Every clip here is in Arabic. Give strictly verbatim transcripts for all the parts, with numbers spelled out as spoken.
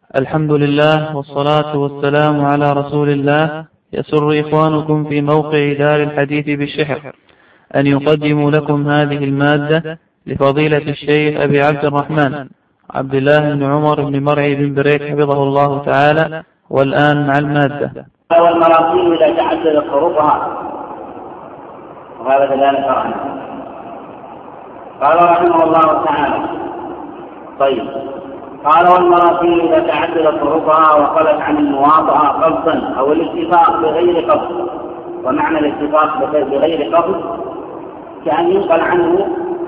الحمد لله والصلاة والسلام على رسول الله. يسر إخوانكم في موقع دار الحديث بالشحر أن يقدموا لكم هذه المادة لفضيلة الشيخ أبي عبد الرحمن عبد الله بن عمر بن مرعي بن بريك حفظه الله تعالى. والآن مع المادة. والمراقيم إذا تعددت حروفها، وهذا كذلك عنه. قال رحمه الله تعالى: طيب، قال والمراقيم إذا تعددت حروفها وخلت عن المواطأة قصدا أو الاتفاق بغير قصد. ومعنى الاتفاق بغير قصد كأن ينقل عنه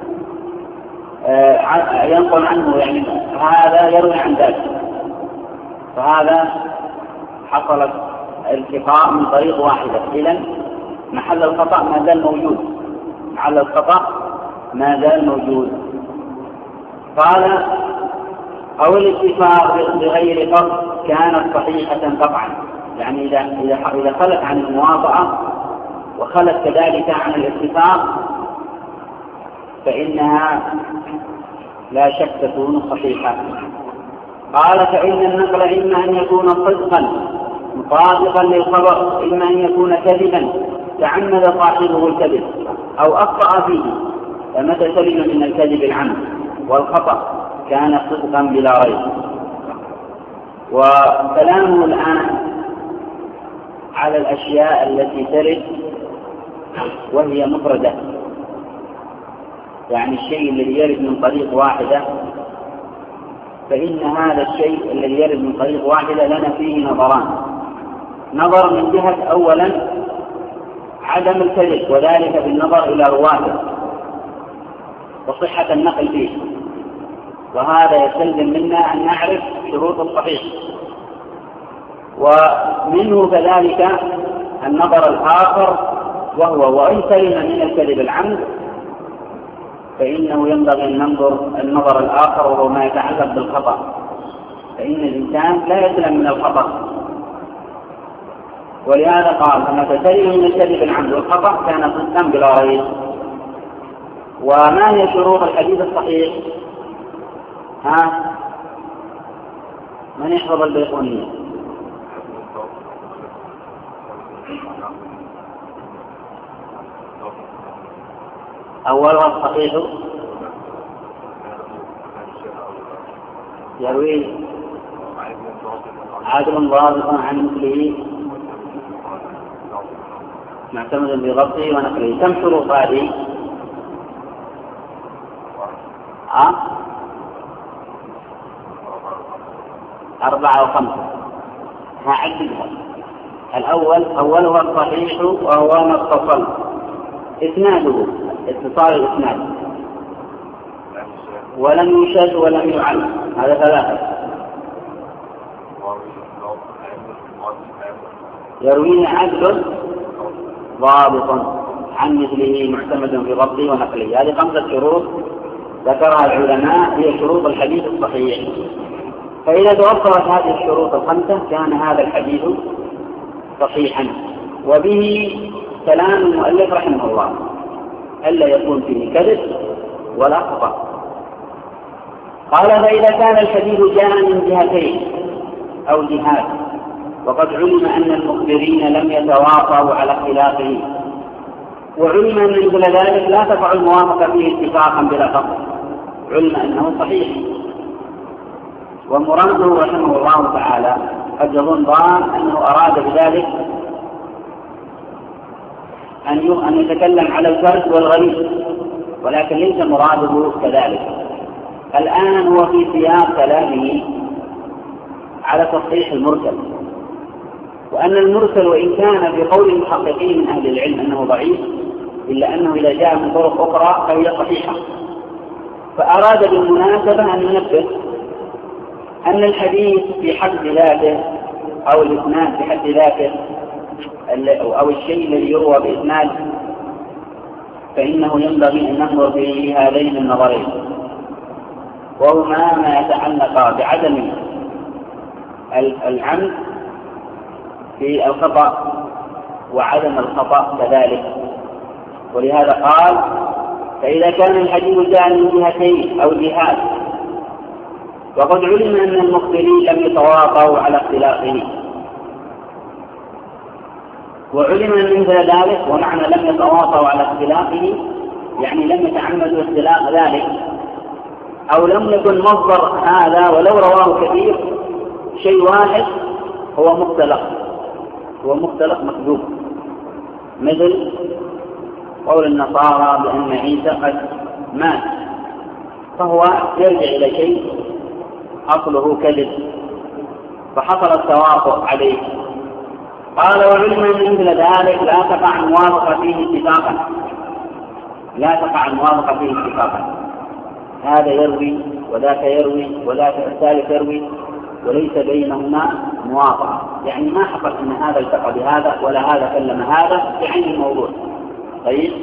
آه ينقل عنه يعني هذا يروي عن ذلك، فهذا حصلت التقاء من طريق واحدة. إذن محل الخطأ ما زال موجود، محل الخطأ ما زال موجود. قال: أو الاتفاق بغير قصد كانت صحيحة قطعا، يعني إذا إذا خلت عن المواطأة وخلت كذلك عن الاتفاق فإنها لا شك تكون صحيحة. قال: فإن النقل إما أن يكون صدقا مطابقا للخبر، إما أن يكون كذبا تعمد صاحبه الكذب أو أخطأ فيه، فمتى سلم من الكذب العمد والخطأ كان صدقا بلا ريب. وكلامه الآن على الأشياء التي ترد وهي مفردة، يعني الشيء الذي يرد من طريق واحدة، فإن هذا الشيء الذي يرد من طريق واحدة لنا فيه نظران. نظر من جهة أولا عدم الكذب، وذلك بالنظر إلى رواته وصحة النقل فيه، وهذا يستلزم منا أن نعرف شروط الصحيح. ومنه كذلك النظر الآخر، وهو وإن سلم من الكذب العمد فإنه ينبغي أن ننظر النظر الآخر، وهو ما يتعلق بالخطأ، فإن الإنسان لا يسلم من الخطأ. ولهذا قال: فمتى سلم من الكذب العمد والخطأ كان صدقا بلا ريب. وما هي شروط الحديث الصحيح؟ ها؟ من يحفظ البيقونية؟ أولها الصحيح يروي عادل ضابط عن مثله معتمد بضبطه ونقله. كم شروط هذه؟ أه؟ أربعة أو خمسة. هعددها. الأول أولها الصحيح وهو ما اتصل إسناده، اتصال الإسناد، ولم يشد ولم يعل، هذا ثلاثة. يرويه عدل ضابط عن مثله معتمد في ضبطه ونقله. هذه خمسة شروط ذكرها العلماء هي شروط الحديث الصحيح. فإذا توفرت هذه الشروط الخمسة كان هذا الحديث صحيحا. وبه كلام المؤلف رحمه الله ألا يكون فيه كذب ولا خطأ. قال: فإذا كان الحديث جاء من جهتين أو جهات، وقد علم أن المخبرين لم يتواطؤوا على اختلافه، وعلم أن مثل ذلك لا تقع الموافقة فيه اتفاقا بلا قصد، علم أنه صحيح. ومراده رحمه الله تعالى قد يظن ظان أنه أراد بذلك أن يتكلم على الفرد والغريب، ولكن ليس مراده كذلك. الآن هو في سياق كلامه على تصحيح المرسل، وأن المرسل وإن كان في قول المحققين من أهل العلم أنه ضعيف، إلا أنه إذا جاء من طرق أخرى فهي صحيحة. فأراد بالمناسبة أن ينبه أن الحديث في حد ذاته أو الإسناد في حد ذاته أو الشيء الذي يروى بإسناد فإنه ينبغي أن ننظر في هذين النظرين، وهما ما يتعلق بعدم العمد في الخطأ وعدم الخطأ كذلك. ولهذا قال: فإذا كان الحديث جاء من جهتين أو جهات وقد علم أن المخبرين لم يتواطؤوا على اختلافه، وعلم أن مثل ذلك، ومعنى لم يتواطؤوا على اختلافه يعني لم يتعمدوا اختلاف ذلك، أو لم يكن مصدر هذا ولو رواه كثير شيء واحد هو مختلف، هو مختلف مكذوب، مثل قول النصارى بأن عيسى قد مات، فهو يرجع إلى شيء أصله كذب فحصل التوافق عليه. قال وعلم أن مثل ذلك لا تقع الموافقة فيه اتفاقا، لا تقع الموافقة فيه اتفاقا، هذا يروي وذاك يروي وذاك الثالث يروي وليس بينهما موافقة، يعني ما حصل أن هذا التقى بهذا ولا هذا كلم هذا في عين الموضوع. طيب،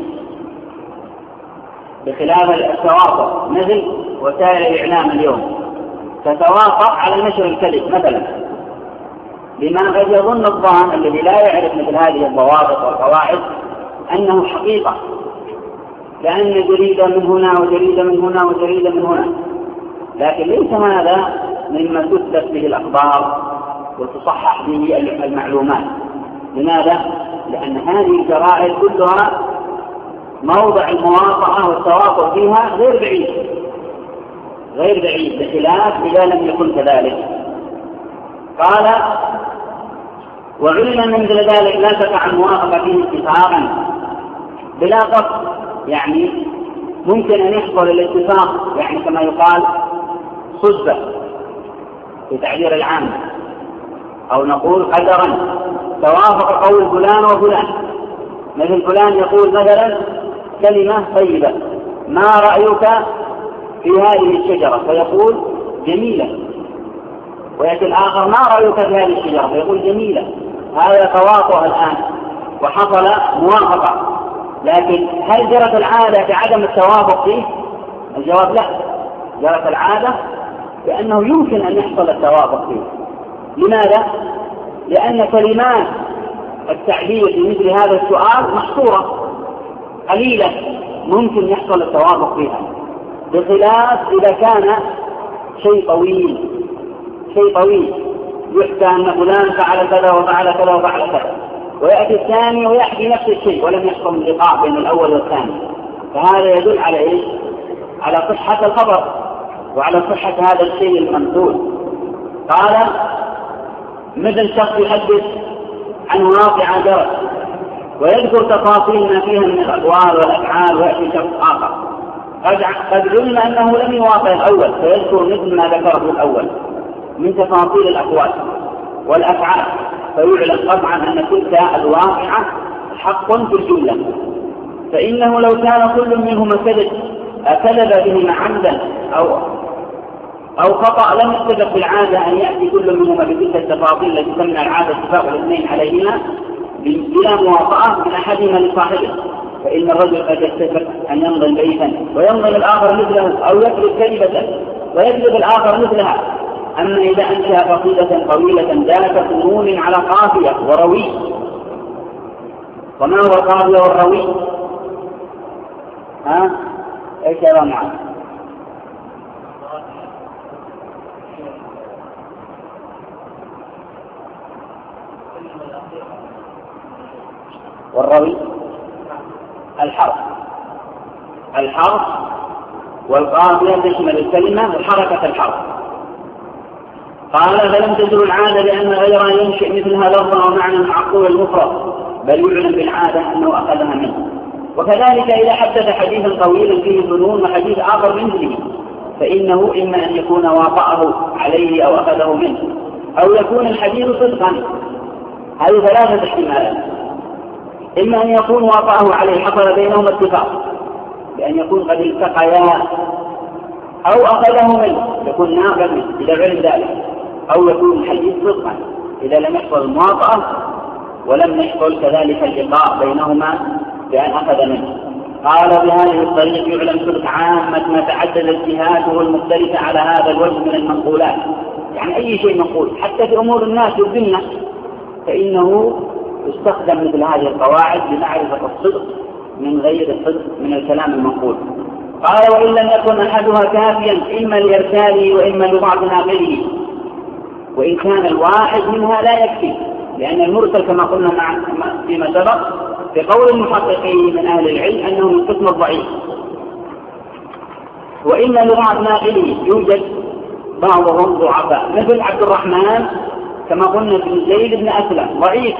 بخلاف التوافق مثل وسائل الإعلام اليوم تتوافق على نشر الكذب مثلا، لما قد يظن الظان الذي لا يعرف مثل هذه الضوابط والقواعد أنه حقيقة، لأن جريدة من هنا وجريدة من هنا وجريدة من هنا، لكن ليس هذا مما تثبت به الأخبار وتصحح به المعلومات. لماذا؟ لأن هذه الجرائد كلها موضع الموافقة والتوافق فيها غير بعيد، غير بعيد، بخلاف إذا لم يكن كذلك. قال وعلم أن مثل ذلك لا تقع الموافقة فيه اتفاقا بلا قصد، يعني ممكن أن يحصل الاتفاق يعني كما يقال صدفة في تعبير العام، أو نقول قدرا توافق قول فلان وفلان، مثل فلان يقول مثلا كلمة طيبة ما رأيك في هذه الشجرة فيقول جميلة، ويأتي الآخر ما رأيك في هذه الشجرة فيقول جميلة، هذا تواطؤ الآن وحصل موافقة. لكن هل جرت العادة بعدم التوافق فيه؟ الجواب لا، جرت العادة بأنه يمكن أن يحصل التوافق فيه. لماذا؟ لأن كلمات التعبير في مثل هذا السؤال محصورة قليلة ممكن يحصل التوافق فيها، بخلاف إذا كان شيء طويل شيء طويل يحكى أن فلان فعل كذا وفعل كذا وفعل كذا، ويأتي الثاني ويحكي نفس الشيء ولم يحصل اللقاء بين الأول والثاني، فهذا يدل على إيه؟ على صحة الخبر وعلى صحة هذا الشيء المنقول. قال مثل شخص يحدث عن واقعة جرت ويذكر تفاصيل ما فيها من الأقوال والأفعال، ويأتي شخص آخر قد علم أنه لم يوافق الأول فيذكر مثل ما ذكره الأول من تفاصيل الأقوال والأفعال، فيعلم قطعا أن تلك الواقعة حق في الجملة، فإنه لو كان كل منهما كذب أكذب بهما عمدا أو أو خطأ لم يتفق بالعادة أن يأتي كل منهما بتلك التفاصيل التي تمنع العادة اتفاق الاثنين عليهما بلا موافقة من أحدهما لصاحبه، فإن الرجل قد يتفق أن ينظم بيتا وينظم الآخر مثله، أو يكذب كذبة ويكذب الآخر مثلها. أما إذا أنشأ قصيدة طويلة ذات فنون على قافية وروي، وما هو القافية والروي؟ ها؟ إيش يرى معه؟ والروي الحرف الحرف والقافية تشمل الكلمة وحركة الحرف. قال فلم تجر العادة لأن غيرها ينشئ مثلها لفظا ومعنى معقول المفرد، بل يعلم بالعادة أنه أخذها منه. وكذلك إذا حدث حديثا طويلا فيه ظنون وحديث آخر مثله، فإنه إما أن يكون وافقه عليه أو أخذه منه، أو يكون الحديث صدقا. هذه ثلاثة احتمالات، إما أن يكون وافقه عليه حصل بينهما اتفاق بأن يكون قد التقيا، أو أخذه منه يكون ناقل منه إذا علم ذلك، أو يكون الحديث صدقا إذا لم يحصل الموافقة ولم يحصل كذلك اللقاء بينهما بأن أخذ منه. قال بهذه الطريق يعلم صدق عامة ما تعدد اجتهاده المختلفة على هذا الوجه من المنقولات، يعني أي شيء منقول حتى في أمور الناس والذمة فإنه يستخدم مثل هذه القواعد لمعرفة الصدق من غير الصدق من الكلام المنقول. قال وإن لم يكن أحدها كافيا إما لإرساله وإما لبعض ناقله، وإن كان الواحد منها لا يكفي، لأن المرسل كما قلنا فيما سبق في قول المحققين من أهل العلم أنه من قسم الضعيف. وإما لبعض ناقله يوجد بعضهم ضعفاء مثل عبد الرحمن كما قلنا بن زيد بن أسلم ضعيف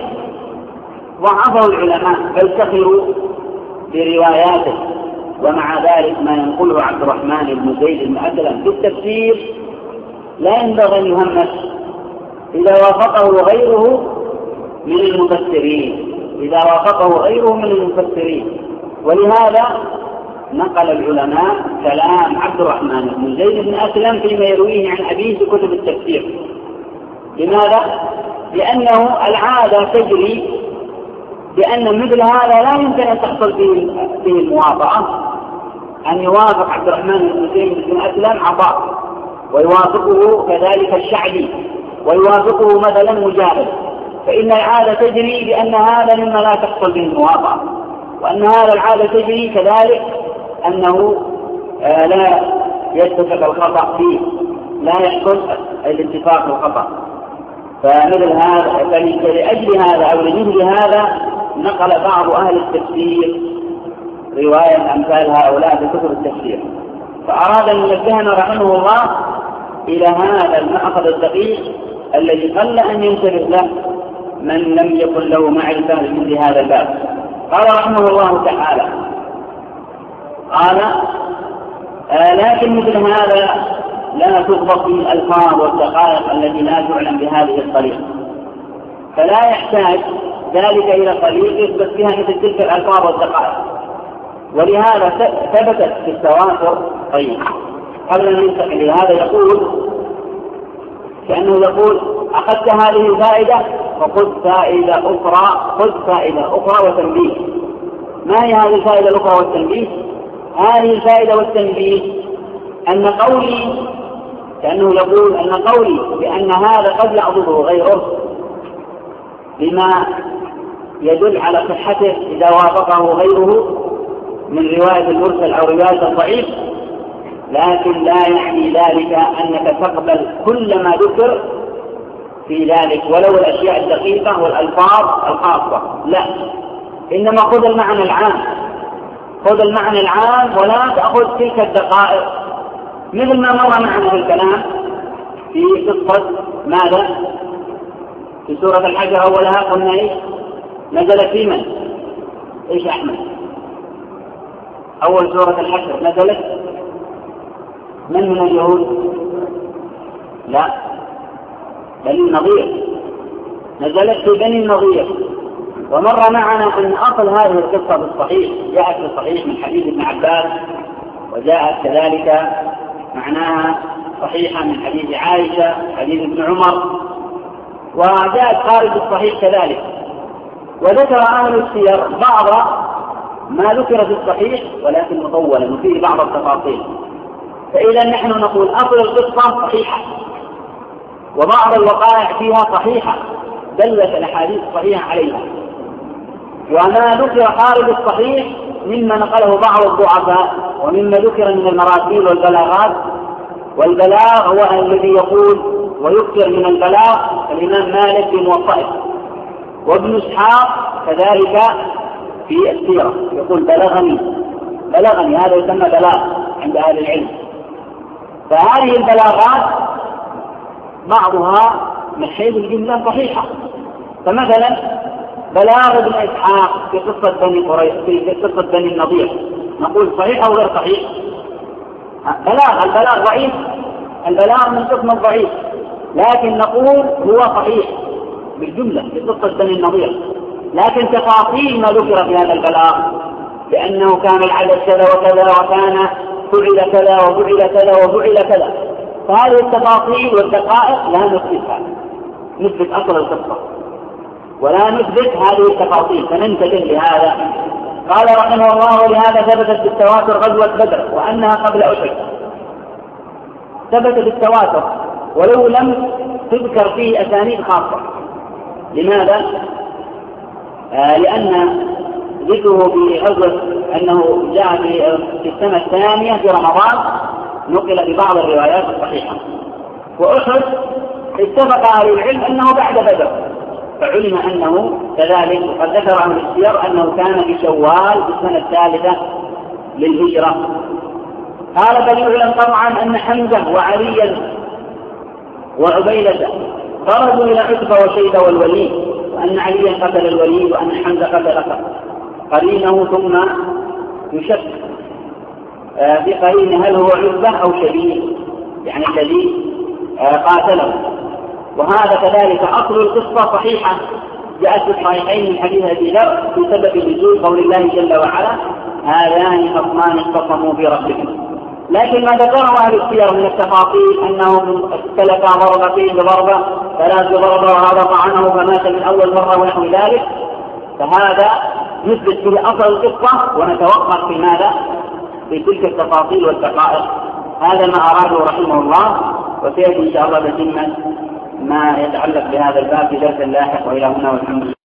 ضعفه العلماء بل سخروا برواياته، ومع ذلك ما ينقله عبد الرحمن بن زيد بن أسلم في التفسير لا ينبغي أن يهمش إذا وافقه غيره من المفسرين إذا وافقه غيره من المفسرين ولهذا نقل العلماء كلام عبد الرحمن بن زيد بن أسلم فيما يرويه عن أبيه في كتب التفسير. لماذا؟ لأنه العادة تجري بأن مثل هذا لا يمكن أن تحصل به الموافقة، أن يوافق عبد الرحمن بن زيد بن أسلم عطاء ويوافقه كذلك الشعبي ويوافقه مثلا مجاهد، فإن العادة تجري بأن هذا مما لا تحصل به الموافقة، وأن هذا العادة تجري كذلك أنه آه لا يتفق الخطأ فيه، لا يحصل الاتفاق الخطأ. فمثل هذا فلأجل هذا أو لمثل هذا نقل بعض أهل التفسير رواية أمثال هؤلاء في كتب التفسير، فأراد أن ينبهنا رحمه الله إلى هذا المأخذ الدقيق الذي قل أن ينتبه له من لم يكن له معرفة بمثل هذا الباب. قال رحمه الله تعالى قال آه لكن مثل هذا لا تضبط في الألفاظ والدقائق التي لا تعلم بهذه الطريقة، فلا يحتاج ذلك إلى طريق يثبت فيها مثل تلك الألفاظ والدقائق، ولهذا ثبتت في التواتر. طيب قبل أن ننتقل لهذا يقول كأنه يقول أخذت هذه الفائدة وخذ فائدة أخرى خذ فائدة أخرى وتنبيه. ما هي هذه الفائدة الأخرى والتنبيه؟ هذه الفائدة والتنبيه أن قولي كأنه يقول أن قولي بأن هذا قد يعضده غيره بما يدل على صحته إذا وافقه غيره من رواية المرسل أو رواية الضعيف، لكن لا يعني ذلك أنك تقبل كل ما ذكر في ذلك ولو الأشياء الدقيقة والألفاظ الخاصة، لا، إنما خذ المعنى العام خذ المعنى العام ولا تأخذ تلك الدقائق، مثل ما مر معنا في الكلام في قصة ماذا؟ في سورة الحجر أولها قلنا إيش؟ نزلت في من؟ إيش أحمد؟ أول سورة الحجر نزلت من من اليهود؟ لا، بني النضير، نزلت في بني النضير. ومر معنا أن أصل هذه القصة بالصحيح جاءت في الصحيح من حديث ابن عباس، وجاءت كذلك معناها صحيحة من حديث عائشة حديث ابن عمر، وجاءت خارج الصحيح كذلك. وذكر أهل السير بعض ما ذكر في الصحيح ولكن مطولا وفيه بعض التفاصيل، فإذا نحن نقول أصل القصة صحيحة وبعض الوقائع فيها صحيحة دلت الأحاديث الصحيحة عليها، وما ذكر خارج الصحيح مما نقله بعض الضعفاء ومما ذكر من المراسيل والبلاغات. والبلاغ هو الذي يقول ويكثر من البلاغ الإمام مالك في موطئه، وابن إسحاق كذلك في السيرة يقول بلغني بلغني هذا يسمى بلاغ عند أهل العلم. فهذه البلاغات بعضها من حيث الجملة صحيحة، فمثلا بلاغ ابن إسحاق في قصة بني قريظة في قصة بني النضير نقول صحيح أو غير صحيح؟ بلاغ البلاغ ضعيف، البلاغ من قسم الضعيف، لكن نقول هو صحيح بالجملة في قصة بني النضير، لكن تفاصيل ما ذكر في هذا البلاغ لأنه كان العدد كذا وكذا وكان فعل كذا وفعل كذا وفعل كذا، فهذه التفاصيل والدقائق لا نثبتها، نثبت أصل القصة ولا نثبت هذه التفاصيل، فننتبه لهذا. قال رحمه الله ولهذا ثبتت بالتواتر غزوة بدر وأنها قبل أحد، ثبتت بالتواتر ولو لم تذكر فيه أسانيد خاصة. لماذا؟ آه لأن ذكره في غزوة أنه جاء في السنة الثانية في رمضان نقل ببعض الروايات الصحيحة. وأحد اتفق أهل العلم أنه بعد بدر، فعلم أنه كذلك، وقد ذكر عن السير أنه كان في شوال في السنة الثالثة للهجرة. قال بل يعلم طبعا أن حمزة وعليا وعبيدة خرجوا إلى عتبة وشيبة والوليد، وأن عليا قتل الوليد وأن حمزة قتل قرينه، ثم يشك في قرين هل هو عتبة أو شبيه يعني الذي قاتله. وهذا كذلك أصل القصة صحيحة جاءت في الصحيحين من حديث أبي ذر في سبب نزول قول الله جل وعلا هذان خصمان اختصموا في ربهم. لكن ما ذكره أهل السير من التفاصيل أنهم استلقا ضربتين بضربة ثلاث ضربة وهذا طعنه فمات من أول مرة ونحو ذلك، فهذا نثبت به أصل القصة ونتوقف في ماذا؟ في تلك التفاصيل والدقائق. هذا ما أراده رحمه الله، وسيأتي إن شاء الله بتمة ما يتعلق بهذا الباب في درس لاحق. وإلى هنا والحمد لله.